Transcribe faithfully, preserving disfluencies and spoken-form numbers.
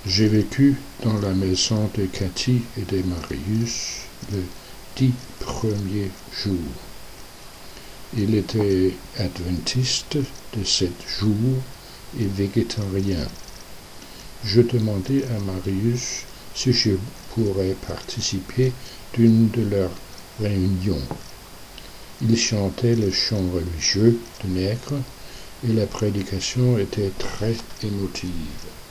J'ai vécu dans la maison de Cathy et de Marius les dix premiers jours. Il était adventiste de sept jours et végétarien. Je demandai à Marius si je pourrais participer d'une de leurs réunions. Il chantait le chant religieux de Nègre et la prédication était très émotive.